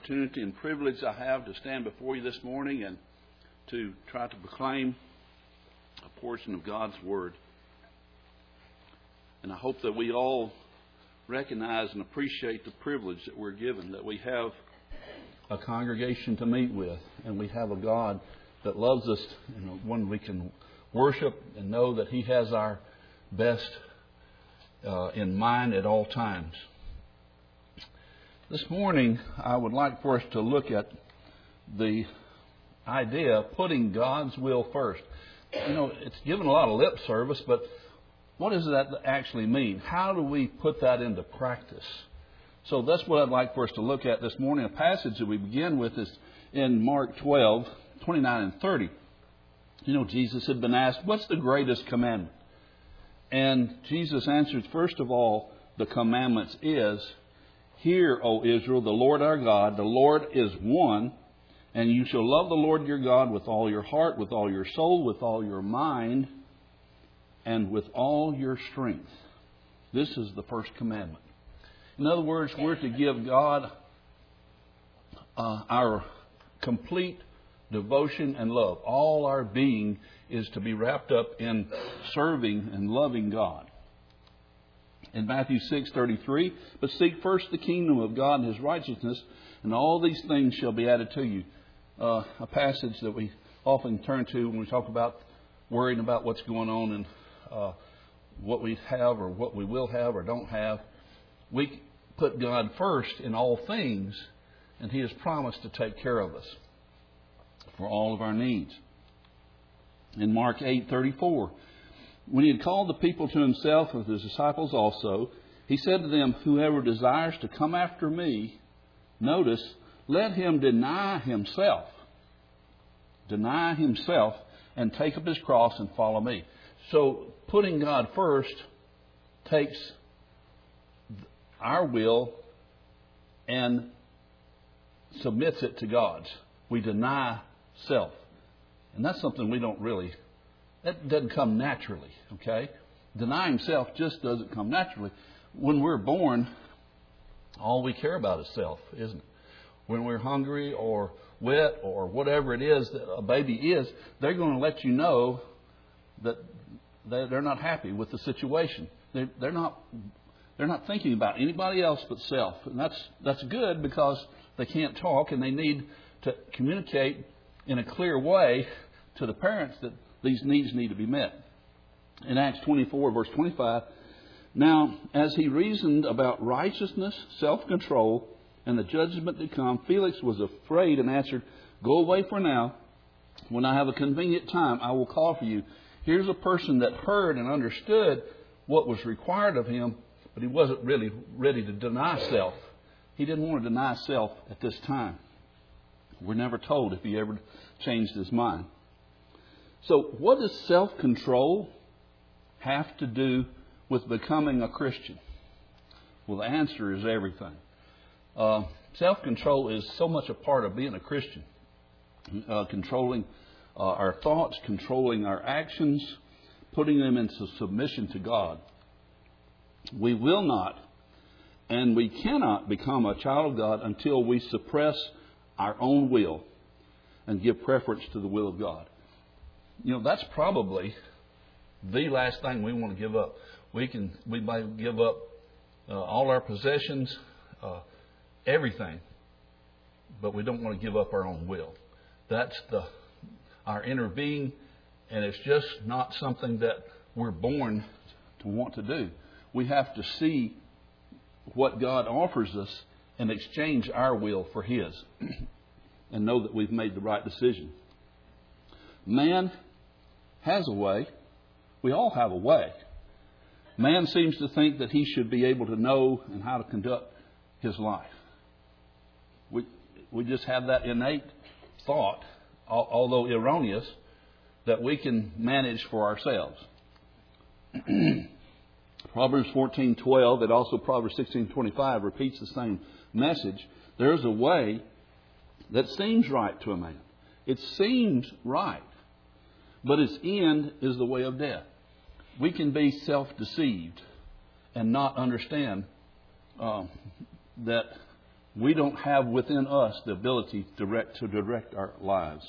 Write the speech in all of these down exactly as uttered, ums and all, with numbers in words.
opportunity and privilege I have to stand before you this morning and to try to proclaim a portion of God's Word. And I hope that we all recognize and appreciate the privilege that we're given, that we have a congregation to meet with, and we have a God that loves us, you know, one we can worship and know that He has our best uh, in mind at all times. This morning, I would like for us to look at the idea of putting God's will first. You know, it's given a lot of lip service, but what does that actually mean? How do we put that into practice? So that's what I'd like for us to look at this morning. A passage that we begin with is in Mark twelve, twenty-nine and thirty. You know, Jesus had been asked, what's the greatest commandment? And Jesus answered, first of all, the commandments is, Hear, O Israel, the Lord our God, the Lord is one, and you shall love the Lord your God with all your heart, with all your soul, with all your mind, and with all your strength. This is the first commandment. In other words, we're to give God uh, our complete devotion and love. All our being is to be wrapped up in serving and loving God. In Matthew six thirty-three, but seek first the kingdom of God and His righteousness, and all these things shall be added to you. Uh, a passage that we often turn to when we talk about worrying about what's going on and uh, what we have or what we will have or don't have. We put God first in all things, and He has promised to take care of us for all of our needs. In Mark eight thirty-four, when He had called the people to Himself with His disciples also, He said to them, whoever desires to come after me, notice, let him deny himself, deny himself and take up his cross and follow me. So putting God first takes our will and submits it to God's. We deny self. And that's something we don't really, that doesn't come naturally, okay? Denying self just doesn't come naturally. When we're born, all we care about is self, isn't it? When we're hungry or wet or whatever it is that a baby is, they're going to let you know that they're not happy with the situation. They're not, they're not thinking about anybody else but self. And that's, that's good because they can't talk and they need to communicate in a clear way to the parents that these needs need to be met. In Acts twenty-four, verse twenty-five, now, as he reasoned about righteousness, self-control, and the judgment to come, Felix was afraid and answered, go away for now. When I have a convenient time, I will call for you. Here's a person that heard and understood what was required of him, but he wasn't really ready to deny self. He didn't want to deny self at this time. We're never told if he ever changed his mind. So what does self-control have to do with becoming a Christian? Well, the answer is everything. Uh, self-control is so much a part of being a Christian. Uh, controlling uh, our thoughts, controlling our actions, putting them into submission to God. We will not and we cannot become a child of God until we suppress our own will and give preference to the will of God. You know, that's probably the last thing we want to give up. We can we might give up uh, all our possessions, uh, everything, but we don't want to give up our own will. That's the our inner being, and it's just not something that we're born to want to do. We have to see what God offers us and exchange our will for His and know that we've made the right decision. Man has a way. We all have a way. Man seems to think that he should be able to know and how to conduct his life. We we just have that innate thought, although erroneous, that we can manage for ourselves. Proverbs fourteen twelve, and also Proverbs sixteen twenty-five repeats the same message. There's a way that seems right to a man. It seems right, but its end is the way of death. We can be self-deceived and not understand um, that we don't have within us the ability to direct, to direct our lives.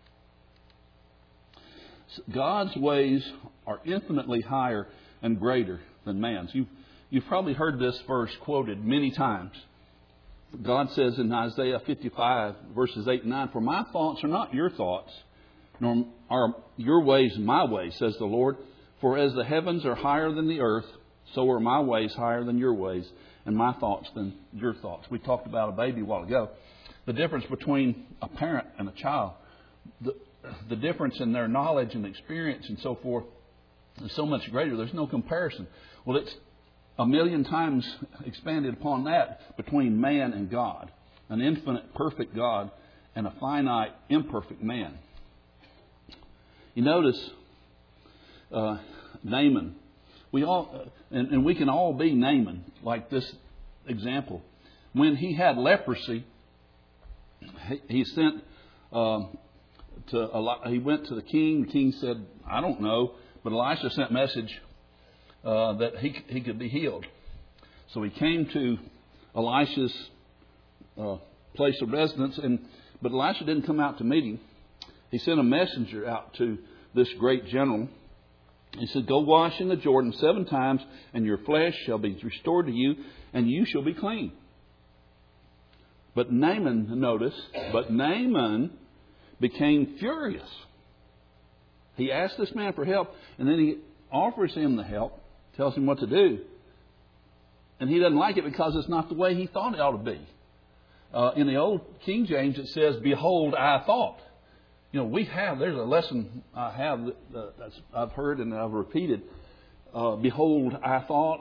God's ways are infinitely higher and greater than man's. You've, you've probably heard this verse quoted many times. God says in Isaiah fifty-five, verses eight and nine, "For my thoughts are not your thoughts, nor are your ways my ways, says the Lord. For as the heavens are higher than the earth, so are my ways higher than your ways, and my thoughts than your thoughts." We talked about a baby a while ago. The difference between a parent and a child, the, the difference in their knowledge and experience and so forth is so much greater. There's no comparison. Well, it's a million times expanded upon that between man and God. An infinite, perfect God and a finite, imperfect man. You notice uh, Naaman. We all, and, and we can all be Naaman, like this example. When he had leprosy, he, he sent um, to he went to the king. The king said, "I don't know," but Elisha sent a message uh, that he he could be healed. So he came to Elisha's uh, place of residence, and but Elisha didn't come out to meet him. He sent a messenger out to this great general. He said, "Go wash in the Jordan seven times, and your flesh shall be restored to you, and you shall be clean." But Naaman, notice, but Naaman became furious. He asked this man for help, and then he offers him the help, tells him what to do. And he doesn't like it because it's not the way he thought it ought to be. Uh, in the old King James, it says, "Behold, I thought." You know, we have, there's a lesson I have that uh, that's, I've heard and I've repeated. Uh, Behold, I thought.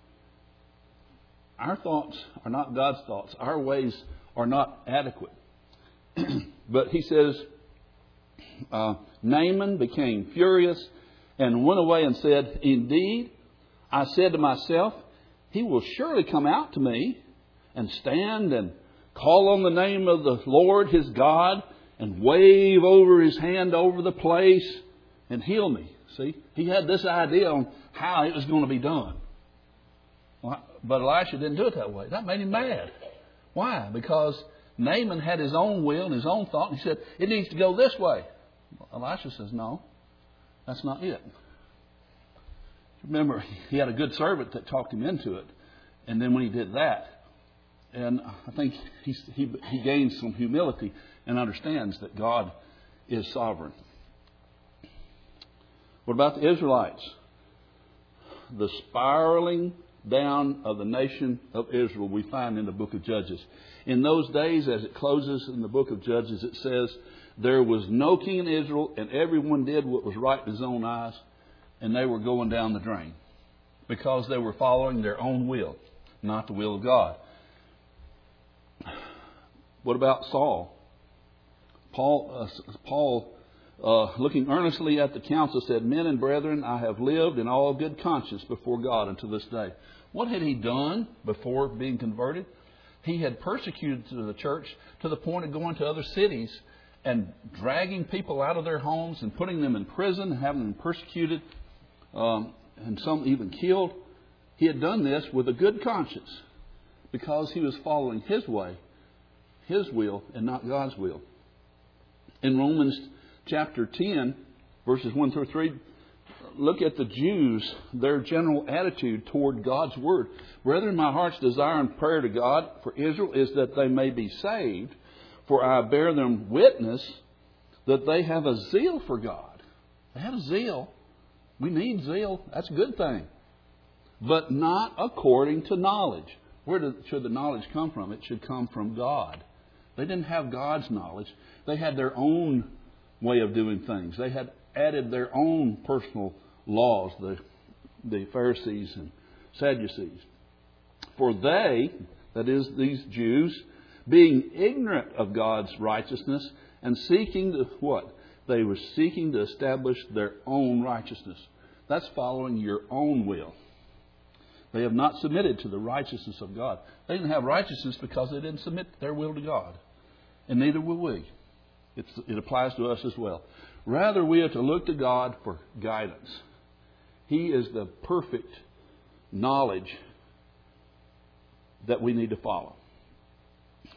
Our thoughts are not God's thoughts. Our ways are not adequate. But he says, uh, Naaman became furious and went away and said, "Indeed, I said to myself, he will surely come out to me and stand and call on the name of the Lord his God and wave over his hand over the place and heal me." See, he had this idea on how it was going to be done. Well, but Elisha didn't do it that way. That made him mad. Why? Because Naaman had his own will and his own thought. And he said, "It needs to go this way." Elisha says, "No, that's not it." Remember, he had a good servant that talked him into it. And then when he did that, and I think he, he, he gains some humility and understands that God is sovereign. What about the Israelites? The spiraling down of the nation of Israel we find in the book of Judges. In those days, as it closes in the book of Judges, it says, "There was no king in Israel, and everyone did what was right in his own eyes," and they were going down the drain because they were following their own will, not the will of God. What about Saul? Paul, uh, Paul uh, looking earnestly at the council, said, "Men and brethren, I have lived in all good conscience before God until this day." What had he done before being converted? He had persecuted the church to the point of going to other cities and dragging people out of their homes and putting them in prison and having them persecuted, um, and some even killed. He had done this with a good conscience because he was following his way, his will, and not God's will. In Romans chapter ten, verses one through three, look at the Jews, their general attitude toward God's word. "Brethren, my heart's desire and prayer to God for Israel is that they may be saved. For I bear them witness that they have a zeal for God." They have a zeal. We need zeal. That's a good thing. "But not according to knowledge." Where did, should the knowledge come from? It should come from God. They didn't have God's knowledge. They had their own way of doing things. They had added their own personal laws, the, the Pharisees and Sadducees. "For they," that is these Jews, "being ignorant of God's righteousness and seeking to," what? They were seeking to establish their own righteousness. That's following your own will. They have not submitted to the righteousness of God. They didn't have righteousness because they didn't submit their will to God. And neither will we. It's, it applies to us as well. Rather, we are to look to God for guidance. He is the perfect knowledge that we need to follow.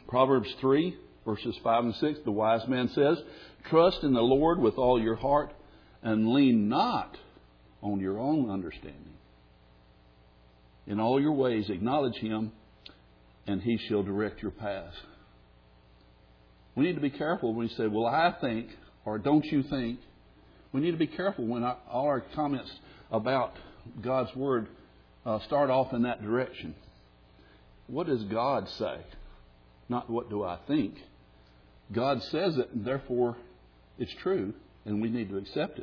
Proverbs three, verses five and six, the wise man says, trust in the Lord with all your heart and lean not on your own understanding. In all your ways acknowledge Him, and He shall direct your paths. We need to be careful when we say, well, I think, or don't you think. We need to be careful when our, all our comments about God's Word uh, start off in that direction. What does God say? Not what do I think. God says it, and therefore it's true, and we need to accept it.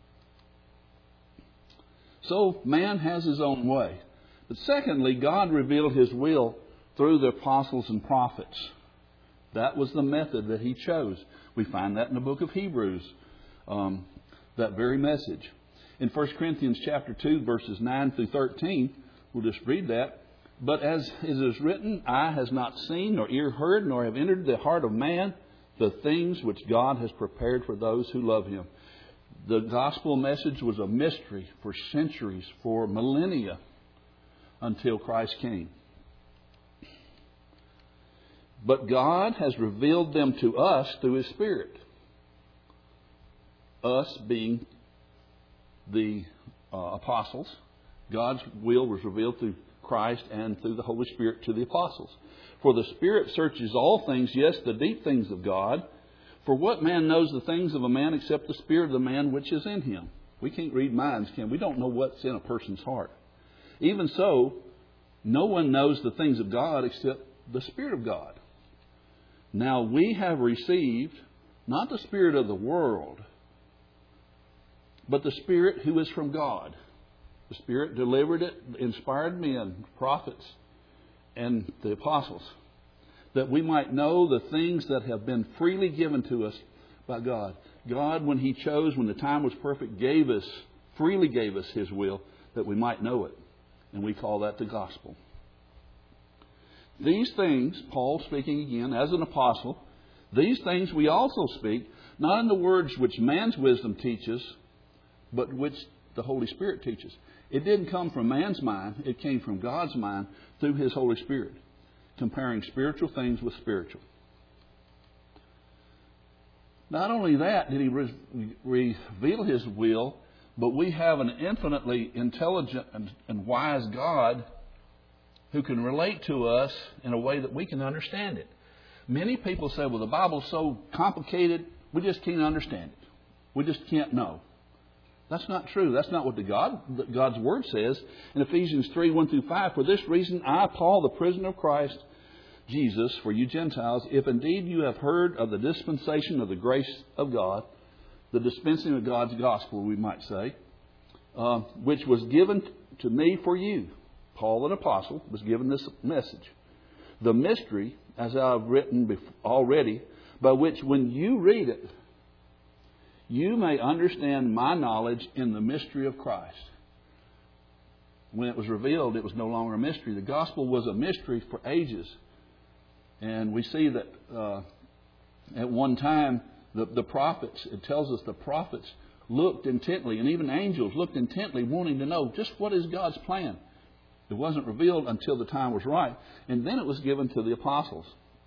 So man has his own way. But secondly, God revealed His will through the apostles and prophets. That was the method that He chose. We find that in the book of Hebrews, um, that very message. In First Corinthians chapter two, verses nine through thirteen, we'll just read that. But as it is written, eye has not seen, nor ear heard, nor have entered the heart of man the things which God has prepared for those who love Him. The gospel message was a mystery for centuries, for millennia, until Christ came. But God has revealed them to us through His Spirit. Us being the uh, apostles. God's will was revealed through Christ and through the Holy Spirit to the apostles. For the Spirit searches all things, yes, the deep things of God. For what man knows the things of a man except the spirit of the man which is in him? We can't read minds, can we? We don't know what's in a person's heart. Even so, no one knows the things of God except the Spirit of God. Now we have received not the spirit of the world, but the Spirit who is from God. The Spirit delivered it, inspired men, prophets, and the apostles, that we might know the things that have been freely given to us by God. God, when He chose, when the time was perfect, gave us, freely gave us His will that we might know it. And we call that the gospel. These things, Paul speaking again as an apostle, these things we also speak, not in the words which man's wisdom teaches, but which the Holy Spirit teaches. It didn't come from man's mind. It came from God's mind through His Holy Spirit, comparing spiritual things with spiritual. Not only that did He re- reveal His will, but we have an infinitely intelligent and, and wise God who can relate to us in a way that we can understand it. Many people say, well, the Bible's so complicated, we just can't understand it. We just can't know. That's not true. That's not what the God, God's Word says. In Ephesians three, one through five, for this reason, I, Paul, the prisoner of Christ Jesus, for you Gentiles, if indeed you have heard of the dispensation of the grace of God, the dispensing of God's gospel, we might say, uh, which was given to me for you. Paul, an apostle, was given this message. The mystery, as I have written already, by which when you read it, you may understand my knowledge in the mystery of Christ. When it was revealed, it was no longer a mystery. The gospel was a mystery for ages. And we see that uh, at one time, the, the prophets, it tells us the prophets looked intently, and even angels looked intently, wanting to know just what is God's plan. It wasn't revealed until the time was right. And then it was given to the apostles.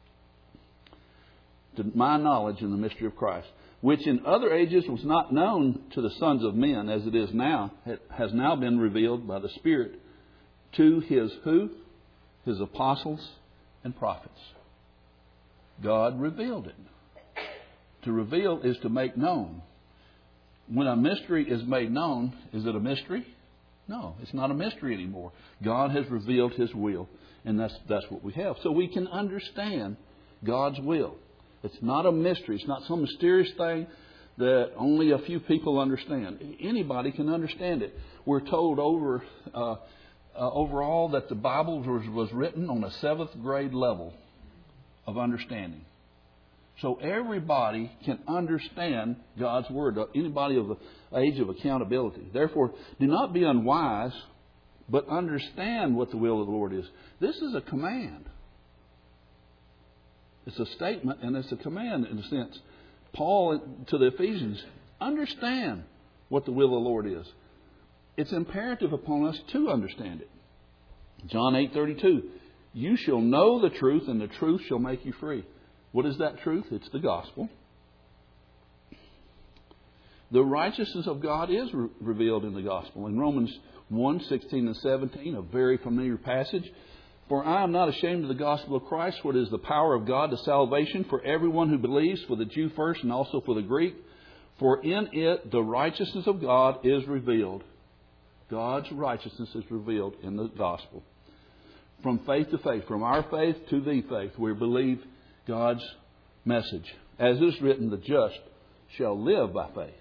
To my knowledge in the mystery of Christ, which in other ages was not known to the sons of men as it is now, it has now been revealed by the Spirit to His who? His apostles and prophets. God revealed it. To reveal is to make known. When a mystery is made known, is it a mystery? No, it's not a mystery anymore. God has revealed His will, and that's that's what we have. So we can understand God's will. It's not a mystery. It's not some mysterious thing that only a few people understand. Anybody can understand it. We're told over uh, uh, overall that the Bible was, was written on a seventh grade level of understanding. So everybody can understand God's Word. Anybody of the age of accountability. Therefore, do not be unwise, but understand what the will of the Lord is. This is a command. It's a statement and it's a command in a sense. Paul to the Ephesians, understand what the will of the Lord is. It's imperative upon us to understand it. John eight thirty-two, You shall know the truth, and the truth shall make you free. What is that truth? It's the gospel. The righteousness of God is re- revealed in the gospel. In Romans one, sixteen and seventeen, a very familiar passage. For I am not ashamed of the gospel of Christ, for it is the power of God to salvation for everyone who believes, for the Jew first and also for the Greek. For in it the righteousness of God is revealed. God's righteousness is revealed in the gospel. From faith to faith, from our faith to the faith, we believe God's message. As it is written, the just shall live by faith.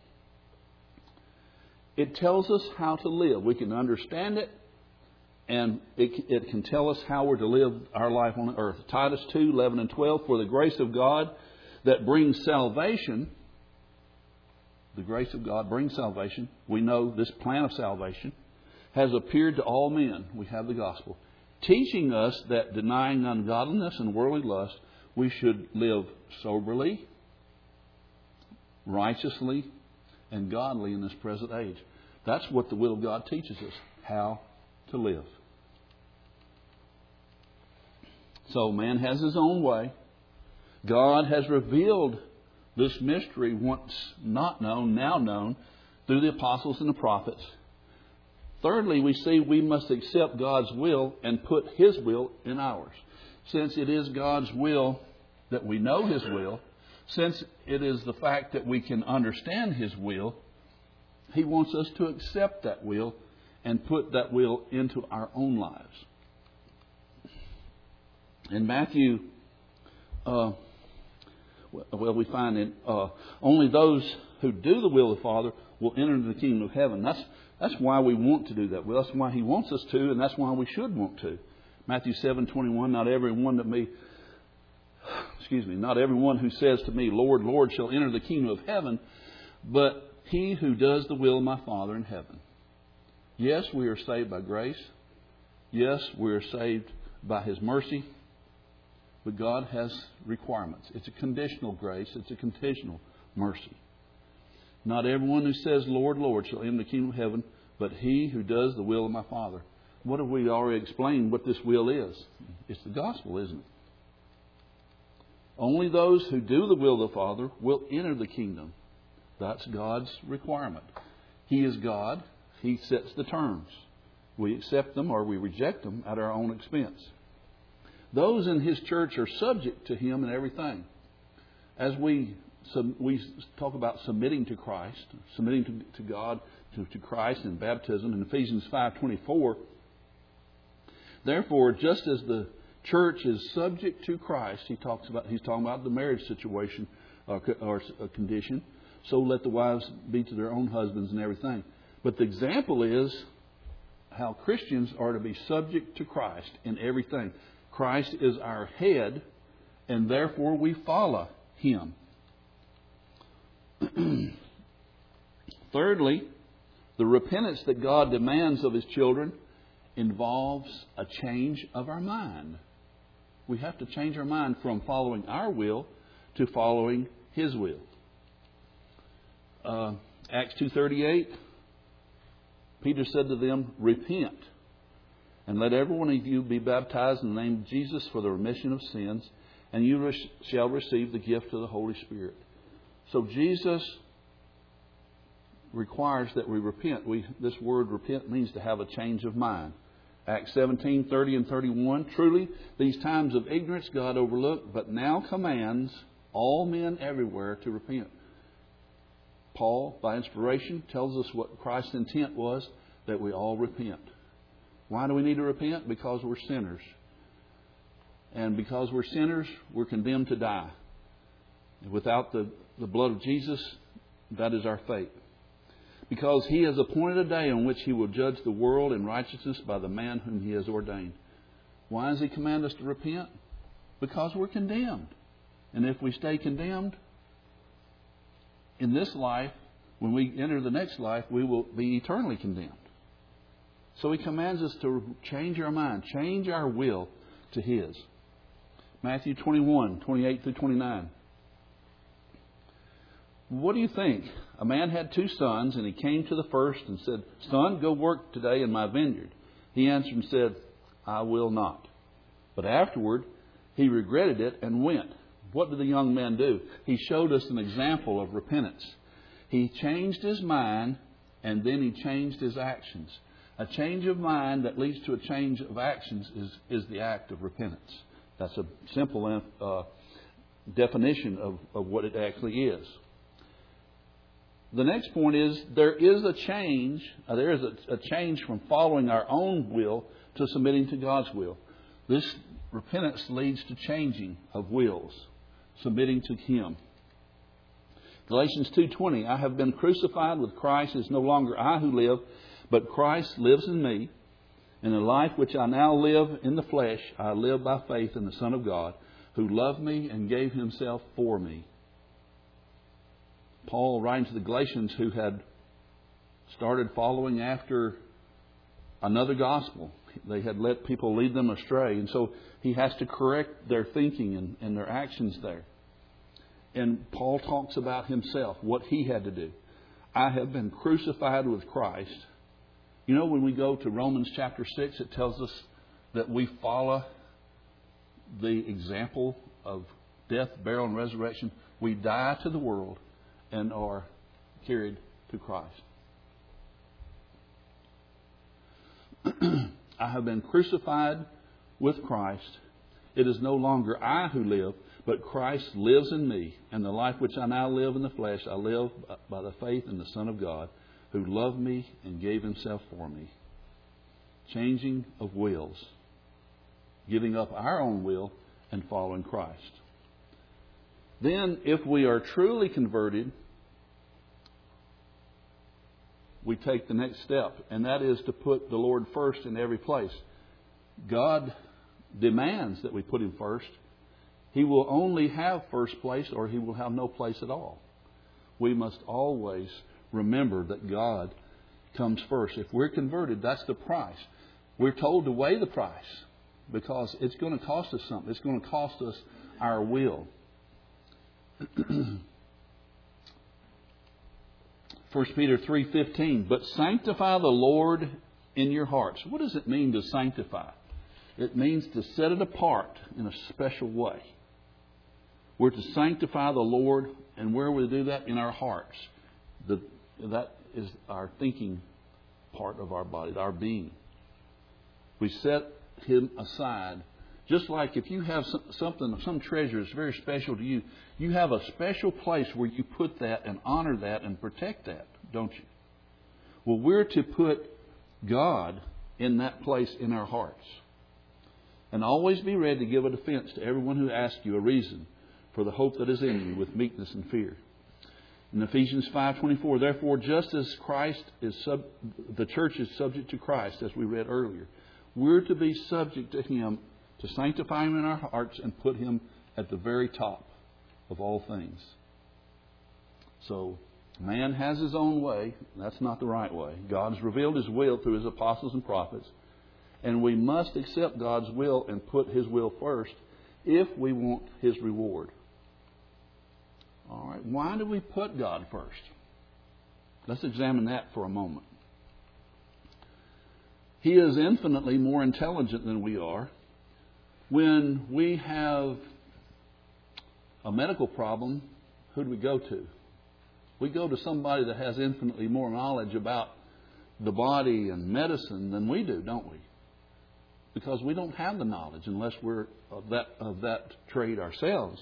It tells us how to live. We can understand it, and it, it can tell us how we're to live our life on the earth. Titus two, eleven and twelve, for the grace of God that brings salvation, the grace of God brings salvation. We know this plan of salvation has appeared to all men. We have the gospel. Teaching us that denying ungodliness and worldly lust, we should live soberly, righteously, and godly in this present age. That's what the will of God teaches us, how to live. So man has his own way. God has revealed this mystery, once not known, now known, through the apostles and the prophets. Thirdly, we see we must accept God's will and put His will in ours. Since it is God's will that we know His will, since it is the fact that we can understand His will, He wants us to accept that will and put that will into our own lives. In Matthew, uh, well, we find that uh, only those who do the will of the Father will enter into the kingdom of heaven. That's that's why we want to do that. Well, that's why He wants us to, and that's why we should want to. Matthew seven twenty-one. Not everyone that me, excuse me, not everyone who says to me, Lord, Lord, shall enter the kingdom of heaven, but he who does the will of my Father in heaven. Yes, we are saved by grace. Yes, we are saved by His mercy. But God has requirements. It's a conditional grace. It's a conditional mercy. Not everyone who says, Lord, Lord, shall enter the kingdom of heaven, but he who does the will of my Father. What have we already explained what this will is? It's the gospel, isn't it? Only those who do the will of the Father will enter the kingdom. That's God's requirement. He is God. He sets the terms. We accept them or we reject them at our own expense. Those in His church are subject to Him in everything. As we we talk about submitting to Christ, submitting to, to God, to, to Christ in baptism in Ephesians five twenty-four. Therefore, just as the church is subject to Christ, he talks about he's talking about the marriage situation or, or condition. So let the wives be to their own husbands and everything. But the example is how Christians are to be subject to Christ in everything. Christ is our head, and therefore we follow Him. Thirdly, the repentance that God demands of His children involves a change of our mind. We have to change our mind from following our will to following His will. Uh, Acts two thirty-eight, Peter said to them, repent, and let every one of you be baptized in the name of Jesus for the remission of sins, and you re- shall receive the gift of the Holy Spirit. So Jesus requires that we repent. We, this word repent means to have a change of mind. Acts seventeen, thirty and thirty-one. Truly, these times of ignorance God overlooked, but now commands all men everywhere to repent. Paul, by inspiration, tells us what Christ's intent was, that we all repent. Why do we need to repent? Because we're sinners. And because we're sinners, we're condemned to die. Without the, the blood of Jesus, that is our fate. Because He has appointed a day on which He will judge the world in righteousness by the man whom He has ordained. Why does He command us to repent? Because we're condemned. And if we stay condemned in this life, when we enter the next life, we will be eternally condemned. So He commands us to change our mind, change our will to His. Matthew twenty-one, twenty-eight through twenty-nine. What do you think? A man had two sons, and he came to the first and said, Son, go work today in my vineyard. He answered and said, I will not. But afterward, he regretted it and went. What did the young man do? He showed us an example of repentance. He changed his mind, and then he changed his actions. A change of mind that leads to a change of actions is, is the act of repentance. That's a simple uh, definition of, of what it actually is. The next point is there is a change. Uh, there is a, a change from following our own will to submitting to God's will. This repentance leads to changing of wills, submitting to Him. Galatians two twenty, I have been crucified with Christ. It is no longer I who live, but Christ lives in me. In the life which I now live in the flesh, I live by faith in the Son of God, who loved me and gave Himself for me. Paul, writing to the Galatians who had started following after another gospel, they had let people lead them astray. And so he has to correct their thinking and, and their actions there. And Paul talks about himself, what he had to do. I have been crucified with Christ. You know, when we go to Romans chapter six, it tells us that we follow the example of death, burial, and resurrection. We die to the world and are carried to Christ. I have been crucified with Christ. It is no longer I who live, but Christ lives in me. And the life which I now live in the flesh, I live by the faith in the Son of God, who loved me and gave Himself for me. Changing of wills. Giving up our own will and following Christ. Then, if we are truly converted, we take the next step, and that is to put the Lord first in every place. God demands that we put Him first. He will only have first place, or He will have no place at all. We must always remember that God comes first. If we're converted, that's the price. We're told to weigh the price because it's going to cost us something. It's going to cost us our will. First Peter three fifteen, but sanctify the Lord in your hearts. What does it mean to sanctify? It means to set it apart in a special way. We're to sanctify the Lord, and where we do that? In our hearts. The, that is our thinking part of our body, our being. We set Him aside. Just like if you have something, some treasure is very special to you, you have a special place where you put that and honor that and protect that, don't you? Well, we're to put God in that place in our hearts. And always be ready to give a defense to everyone who asks you a reason for the hope that is in you with meekness and fear. In Ephesians five twenty-four, therefore, just as Christ is sub, the church is subject to Christ, as we read earlier, we're to be subject to Him, to sanctify Him in our hearts and put Him at the very top of all things. So, man has his own way. That's not the right way. God's revealed His will through His apostles and prophets. And we must accept God's will and put His will first if we want His reward. All right. Why do we put God first? Let's examine that for a moment. He is infinitely more intelligent than we are. When we have a medical problem, who do we go to? We go to somebody that has infinitely more knowledge about the body and medicine than we do, don't we? Because we don't have the knowledge unless we're of that, of that trade ourselves.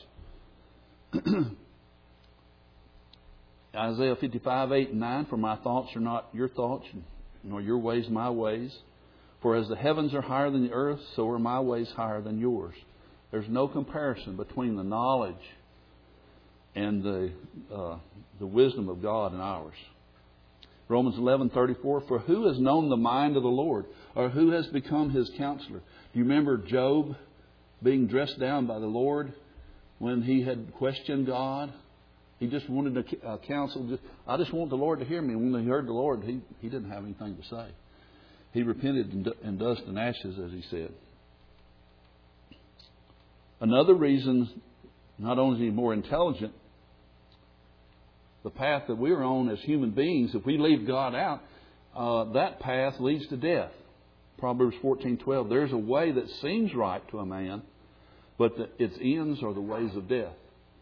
Isaiah fifty-five, eight and nine, for my thoughts are not your thoughts, nor your ways my ways. For as the heavens are higher than the earth, so are my ways higher than yours. There's no comparison between the knowledge and the uh, the wisdom of God and ours. Romans eleven thirty-four, for who has known the mind of the Lord, or who has become His counselor? Do you remember Job being dressed down by the Lord when he had questioned God? He just wanted to uh, counsel. I just want the Lord to hear me. When he heard the Lord, he, he didn't have anything to say. He repented in, in dust and ashes, as he said. Another reason, not only is He more intelligent, the path that we're on as human beings, if we leave God out, uh, that path leads to death. Proverbs fourteen twelve. There's a way that seems right to a man, but the, its ends are the ways of death.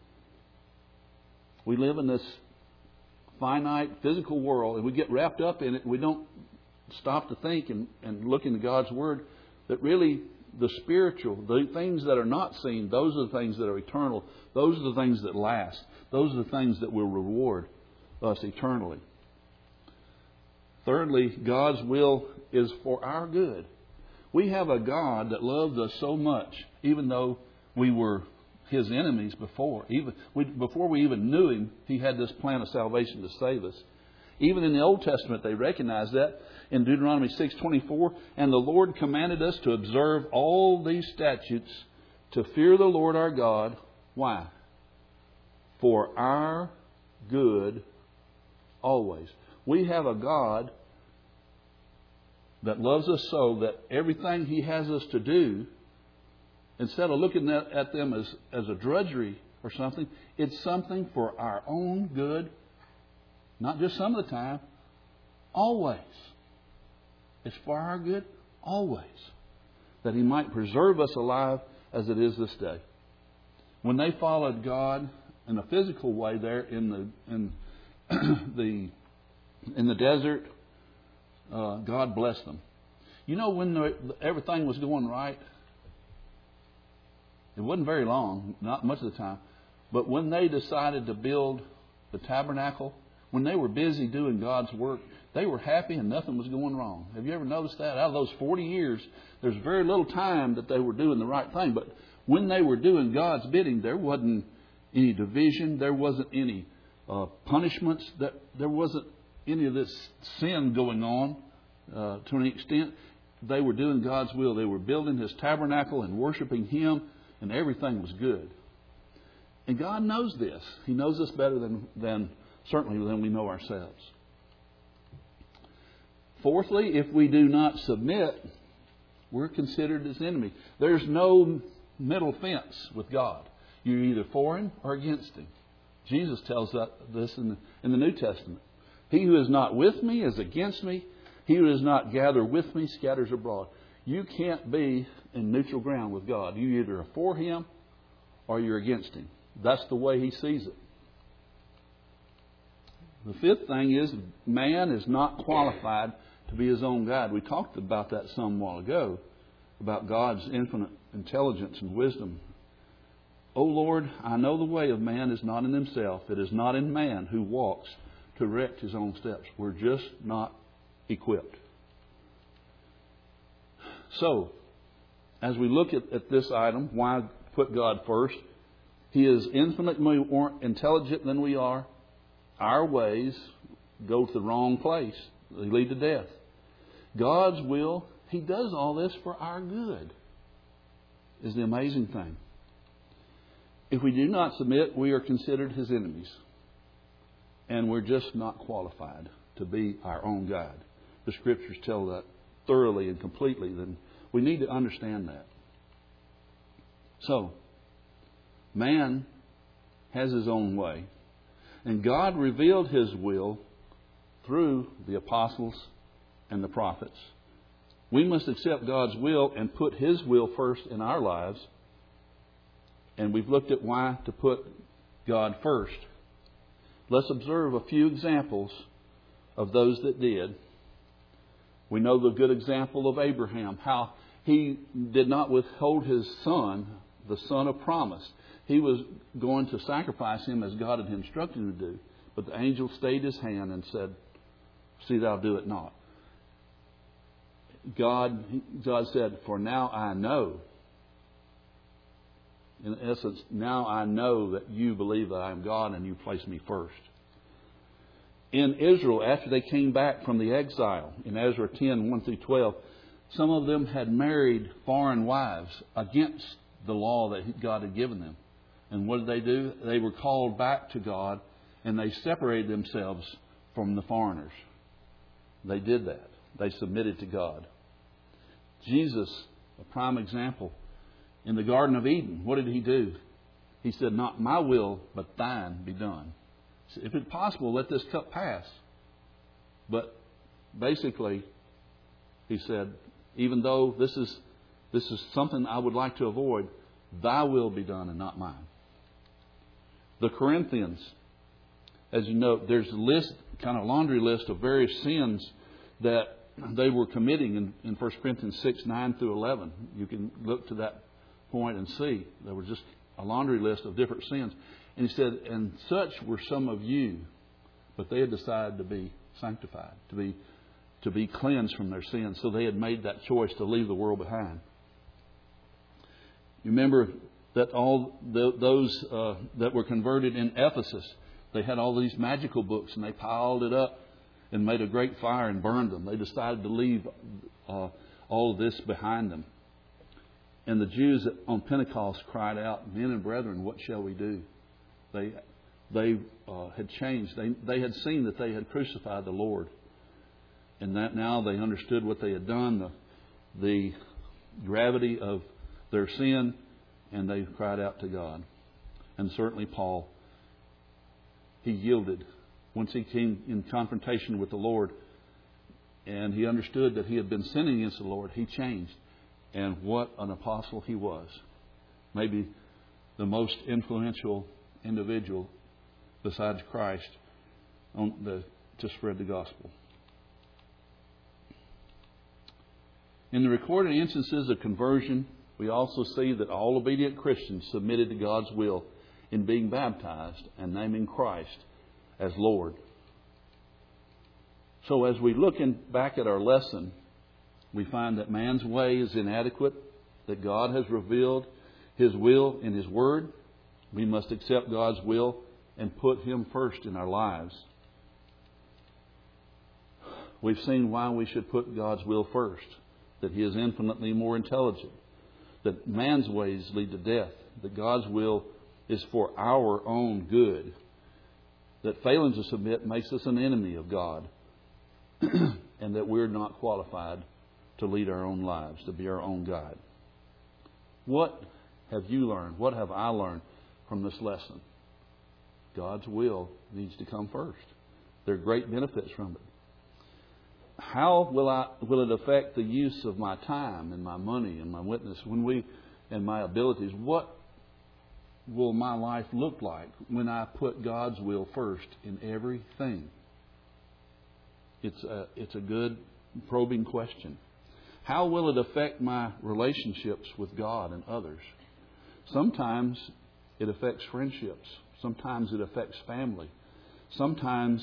We live in this finite physical world, and we get wrapped up in it. We don't stop to think and, and look into God's Word that really the spiritual, the things that are not seen, those are the things that are eternal. Those are the things that last. Those are the things that will reward us eternally. Thirdly, God's will is for our good. We have a God that loves us so much, even though we were His enemies before. Even we, before we even knew Him, He had this plan of salvation to save us. Even in the Old Testament, they recognized that. In Deuteronomy six twenty-four, and the Lord commanded us to observe all these statutes, to fear the Lord our God. Why? For our good always. We have a God that loves us so that everything He has us to do, instead of looking at, at them as, as a drudgery or something, it's something for our own good. Not just some of the time, always. It's for our good, always. That He might preserve us alive as it is this day. When they followed God in a physical way there in the in the in the desert, uh, God blessed them. You know, when the, everything was going right, it wasn't very long, not much of the time, but when they decided to build the tabernacle, when they were busy doing God's work, they were happy and nothing was going wrong. Have you ever noticed that? Out of those forty years, there's very little time that they were doing the right thing. But when they were doing God's bidding, there wasn't any division. There wasn't any uh, punishments. That there wasn't any of this sin going on uh, to an extent. They were doing God's will. They were building His tabernacle and worshiping Him, and everything was good. And God knows this. He knows us better than, than certainly than we know ourselves. Fourthly, if we do not submit, we're considered His enemy. There's no middle fence with God. You're either for Him or against Him. Jesus tells us this in the, in the New Testament. He who is not with me is against me. He who does not gather with me scatters abroad. You can't be in neutral ground with God. You either are for Him or you're against Him. That's the way He sees it. The fifth thing is man is not qualified to be his own God. We talked about that some while ago, about God's infinite intelligence and wisdom. O Lord, I know the way of man is not in himself. It is not in man who walks to direct his own steps. We're just not equipped. So, as we look at, at this item, why put God first? He is infinitely more intelligent than we are. Our ways go to the wrong place. They lead to death. God's will, He does all this for our good, is the amazing thing. If we do not submit, we are considered His enemies. And we're just not qualified to be our own God. The Scriptures tell that thoroughly and completely. Then we need to understand that. So, man has his own way. And God revealed His will through the apostles and the prophets. We must accept God's will and put His will first in our lives. And we've looked at why to put God first. Let's observe a few examples of those that did. We know the good example of Abraham, how he did not withhold his son, the son of promise. He was going to sacrifice him as God had instructed him to do. But the angel stayed his hand and said, "See thou do it not." God, God said, "For now I know." In essence, now I know that you believe that I am God and you place me first. In Israel, after they came back from the exile, in Ezra ten, one through twelve, some of them had married foreign wives against the law that God had given them. And what did they do? They were called back to God and they separated themselves from the foreigners. They did that. They submitted to God. Jesus, a prime example, in the Garden of Eden, what did He do? He said, "Not my will, but thine be done." So if it's possible, let this cup pass. But basically, He said, even though this is this is something I would like to avoid, thy will be done and not mine. The Corinthians, as you know, there's a list, kind of laundry list of various sins that they were committing in, in First Corinthians six, nine through eleven. You can look to that point and see. There was just a laundry list of different sins. And he said, and such were some of you, but they had decided to be sanctified, to be to be cleansed from their sins. So they had made that choice to leave the world behind. You remember that all the, those uh, that were converted in Ephesus, they had all these magical books and they piled it up and made a great fire and burned them. They decided to leave uh, all of this behind them. And the Jews on Pentecost cried out, men and brethren, what shall we do? They they uh, had changed. They they had seen that they had crucified the Lord. And that now they understood what they had done, the, the gravity of their sin, and they cried out to God. And certainly Paul, he yielded. Once he came in confrontation with the Lord and he understood that he had been sinning against the Lord, he changed. And what an apostle he was. Maybe the most influential individual besides Christ on the, to spread the gospel. In the recorded instances of conversion, we also see that all obedient Christians submitted to God's will in being baptized and naming Christ as Lord. So as we look in, back at our lesson, we find that man's way is inadequate, that God has revealed His will in His Word. We must accept God's will and put Him first in our lives. We've seen why we should put God's will first, that He is infinitely more intelligent, that man's ways lead to death, that God's will is for our own good, that failing to submit makes us an enemy of God, and that we're not qualified to lead our own lives, to be our own guide. What have you learned? What have I learned from this lesson? God's will needs to come first. There are great benefits from it. How will I will it affect the use of my time and my money and my witness when we and my abilities? What will my life look like when I put God's will first in everything? It's a, it's a good probing question. How will it affect my relationships with God and others? Sometimes it affects friendships. Sometimes it affects family. Sometimes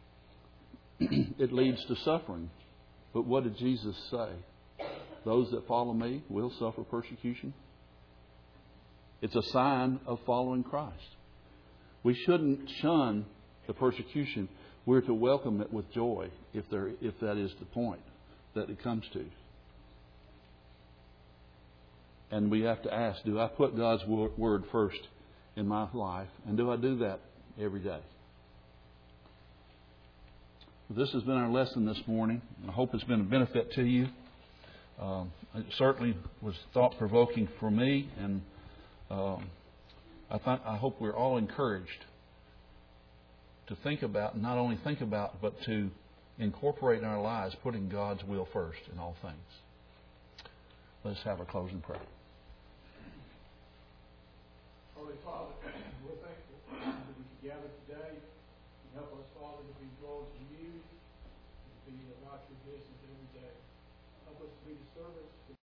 it leads to suffering. But what did Jesus say? Those that follow me will suffer persecution. It's a sign of following Christ. We shouldn't shun the persecution. We're to welcome it with joy if there, if that is the point that it comes to. And we have to ask, do I put God's word first in my life? And do I do that every day? This has been our lesson this morning. I hope it's been a benefit to you. Um, it certainly was thought-provoking for me, and um, I, th- I hope we're all encouraged to think about, not only think about, but to incorporate in our lives putting God's will first in all things. Let's have a closing prayer. Holy Father, we're thankful that we can gather today. Help us, Father, to be drawn to you, to be about your business every day. Help us to be the servants